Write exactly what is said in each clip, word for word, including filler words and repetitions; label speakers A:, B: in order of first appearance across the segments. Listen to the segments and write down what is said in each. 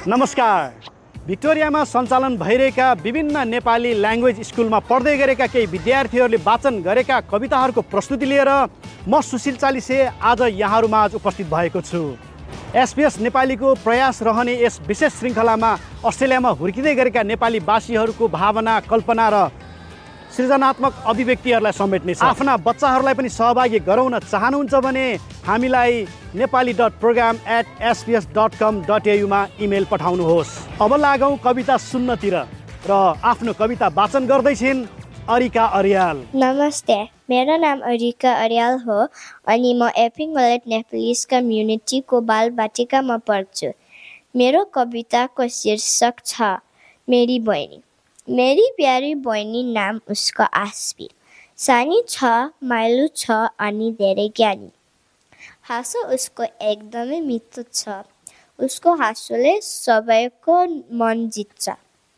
A: नमस्कार। भिक्टोरियामा सञ्चालन भइरहेका विभिन्न नेपाली ल्याङ्ग्वेज स्कुलमा पढ्दै गरेका केही विद्यार्थीहरूले वाचन गरेका कविताहरूको प्रस्तुति लिएर म सुशील चालिसे आज यहाँहरूमाझ उपस्थित भएको छु। एसबीएस नेपालीको प्रयास रहने यस विशेष श्रृङ्खलामा अस्ट्रेलियामा हुर्किँदै गरेका नेपाली भाषीहरूको भावना, कल्पना र सृजनात्मक अभिव्यक्तिहरूलाई समेट्नेछ। आफ्ना बच्चाहरूलाई पनि सहभागी गराउन चाहनुहुन्छ भने हामीलाई Nepali dot program at S B S dot com dot एयूमा इमेल पठाउनुहोस्। अब लागौँ कविता सुन्नतिर र आफ्नो कविता वाचन गर्दैछिन् अरिका अर्याल।
B: नमस्ते, मेरो नाम अरिका अर्याल हो अनि म एपिङ वालेट नेपालीज कम्युनिटीको बालबाटिकामा पढ्छु। मेरो कविताको शीर्षक छ मेरी बहिनी। मेरी प्यारी बहिनी नाम उसको आस्पी। सानी छ, माइलो छ अनि धेरै ज्ञानी। हाँसो उसको एकदमै मिठो छ। उसको हाँसोले सबैको मन जित्छ।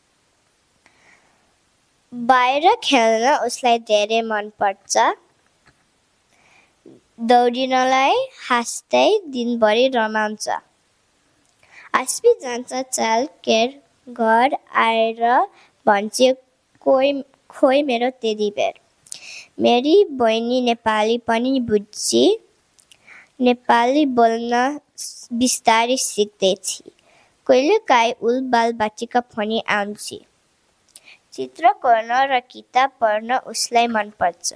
B: बाहिर खेल्न उसलाई धेरै मन पर्छ। दौडिनलाई हाँस्दै दिनभरि रमाउँछ। आस्पी जान्छ चालकेर घर आएर भन्छ खोइ खोइ मेरो टेडी बेयर। मेरी बहिनी नेपाली पनि बुझ्छ। नेपाली बोल्न बिस्तारै सिक्दैछ। कहिलेकाहीँ उल बालबाटिका पनि आउँछ। चित्र कोर्न र किताब पढ्न उसलाई मनपर्छ।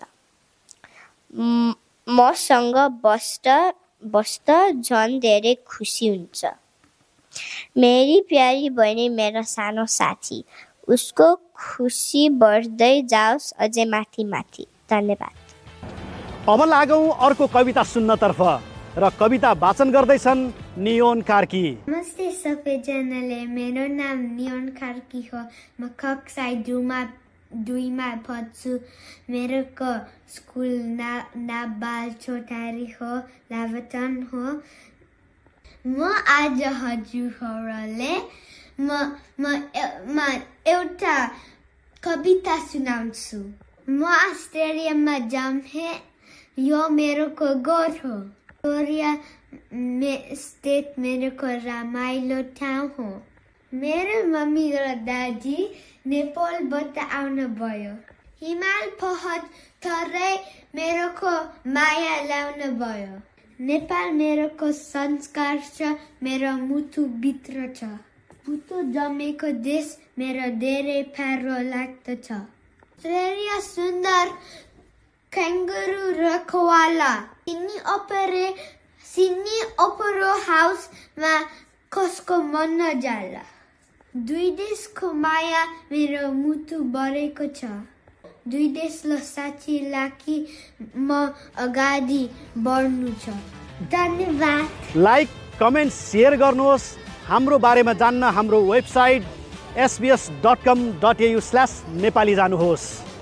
B: मसँग बस्दा बस्दा झन् धेरै खुसी हुन्छ। मेरी प्यारी बहिनी मेरो सानो साथी। उसको खुसी बढ्दै जाओस् अझै माथि माथि। धन्यवाद।
A: अब लागौँ अर्को कविता सुन्नतर्फ र कविता वाचन गर्दैछन् नियोन कार्की।
C: नमस्ते सबैजनाले, मेरो नाम नियोन कार्की हो। म कक्षा दुईमा दुईमा पढ्छु। मेरो को स्कुल ना नाबाल छोटारी हो, लाभटन हो। म आज हजुरहरूले म म म एउटा कविता सुनाउँछु। म अस्ट्रेलियामा जन्मे। यो मेरो को घर हो। विक्टोरिया स्टेट मेरो को रमाइलो ठाउँ हो। मेरो मम्मी र दादी नेपालबाट आउनुभयो। हिमाल पहाड थरै मेरो को माया ल्याउनु भयो। नेपाल मेरो को संस्कार छ, मेरो मुटुभित्र छ। भुतो जमेको देश मेरो धेरै प्यारो लाग्दछ। अस्ट्रेलिया सुन्दर क्याङ्गरू र koala. Sydney opera Sydney opera हाउसमा कसको मन नजाला। दुई देशको माया मेरो मुटु बढेको छ। दुई देशले साथी लागि म अगाडि बढ्नु छ। धन्यवाद।
A: लाइक, कमेन्ट, सेयर गर्नुहोस्। हाम्रो बारेमा जान्न हाम्रो website S B S dot com dot A U slash Nepali जानुहोस्।